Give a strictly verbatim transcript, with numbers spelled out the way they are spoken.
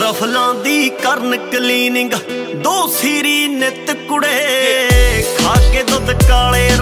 ਰਫਲਾਂ ਦੀ ਕਰਨ ਕਲੀਨਿੰਗ ਦੋ ਸੀਰੀ ਨਿਤ ਕੁੜੇ ਖਾ ਕੇ ਦੁੱਧ ਕਾਲੇ